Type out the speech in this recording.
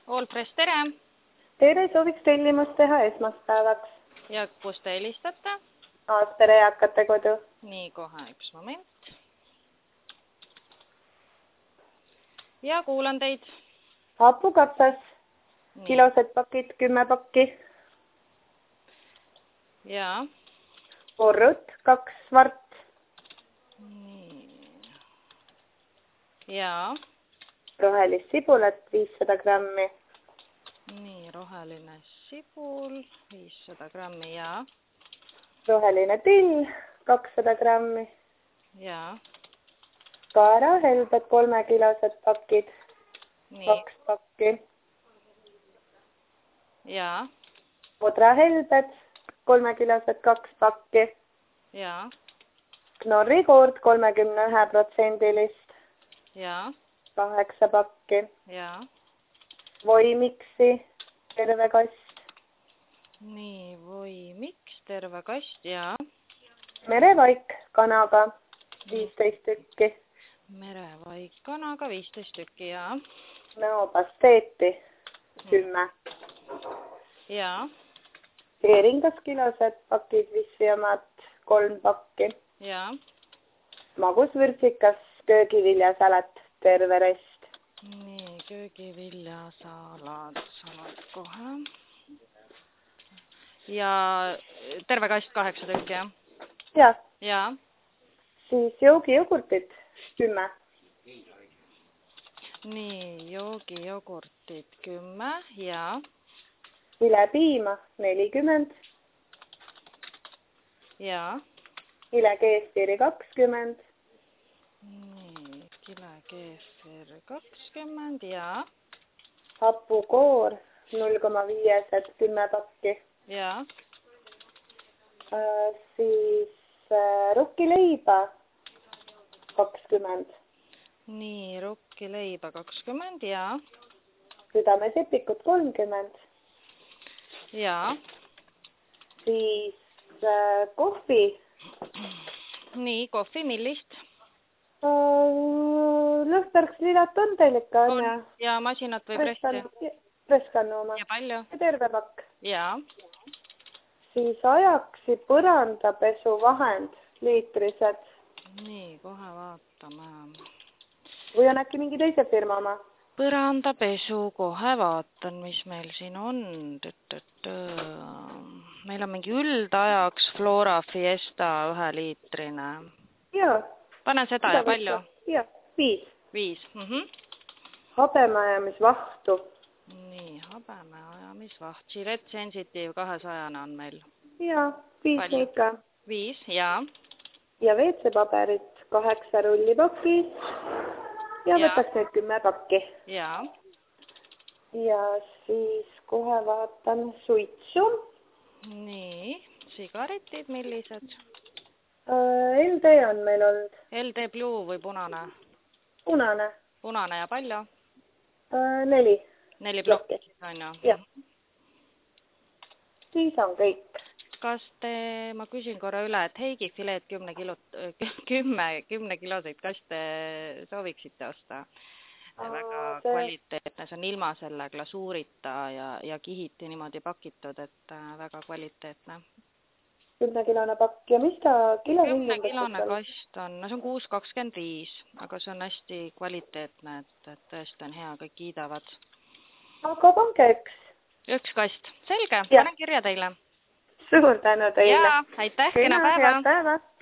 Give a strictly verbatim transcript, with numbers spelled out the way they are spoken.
Allfresh, tere! Tere, sooviks tellimust teha esmaspäevaks. Ja kus te helistate? Aastere eakate kodu. Nii, kohe üks moment. Ja kuulan teid. Hapukapsas. Nii. Kilosed pakid, kümme pakki. Ja. Porrut, kaks svart. Nii. Ja. Rohelist sibulat, viissada grammi. Nii, roheline sibul, viissada grammi, ja. Roheline till, kakssada grammi. Ja. Kaerahelbed, kolmekilosed pakid, Nii. kaks pakki. Ja. Odrahelbed, kolmekilosed, kaks pakki. Ja. Knorri koort, kolmekümne ühe protsendilist, Ja. kaheksa pakki. Ja. Voimiksi, terve kast. Nii, voi miks, terve kast, ja. Merevaik kanaga, viisteist tükki. Merevaik kanaga, viisteist tükki, ja. Näopasteeti, kümme. Ja. Heeringas kilosed pakid, vissiamad, kolm pakki. Ja. Magusvürtsikas, köögiviljasalat, terve rest. Nii, köögiviljasalat, salat kohe. Ja terve kast kaheksa tükki, jah? Ja. Ja. Siis joogijogurtid, kümme. Nii, joogijogurtid kümme, ja. Vilepiima, nelikümmend. Ja. Vilekeefiri, kakskümmend. Nii, kilekeefir kakskümmend, ja. Hapukoor, null koma viiesed, kümme pakki. Ja. Äh, siis äh, rukkileiba, kakskümmend. Nii, rukkileiba kakskümmend, ja. Südamesepikut, kolmkümmend. Ja. Siis äh, kohvi. Nii, kohvi, millist? Uh, Lõhtarks lilat on teil ikka, on, on ja? Ja masinat või pressi? Preskannu oma. Ja palju? Terve pakk. Ja. Siis ajaksi põrandapesu vahend, liitrised. Nii, kohe vaatame. Või on äkki mingi teise firma oma? Põrandapesu, kohe vaatan, mis meil siin on. Meil on mingi üldajaks Flora Fiesta ühe liitrine. Jaa. Pane seda ja palju? Jah, viis. Viis. Mhm. Habemeajamisvahtu. Nii, habemeajamisvaht. Gillette Sensitive kahesajane on meil. Jaa, viis ikka. Viis, jaa. Ja veetsepaberit kaheksa rulli pakis. Ja, ja võtaks need kümme pakki. Jaa. Ja siis kohe vaatan suitsu. Nii, sigaretid, millised? L D on meil olnud. L D Blue või punane? Punane. Punane ja palju? Neli. Neli plokki, on ju? Jah. Siis on kõik. Kas te, ma küsin korra üle, et Heigi fileed kümne kilot, kümme, kümne kiloseid kaste sooviksite osta? Väga see... kvaliteetne, see on ilma selle glasuurita ja, ja kihiti niimoodi pakitud, et väga kvaliteetne. kümnekilone pakk ja mis ta kilo kümne kilone kast on, no see on kuus kakskümmend viis, aga see on hästi kvaliteetne, et, et tõesti on hea, kõik kiidavad. Aga pange üks. Üks kast, selge, panen kirja teile. Suur tänu teile. Jaa, aitäh, kena päeva. Head päeva.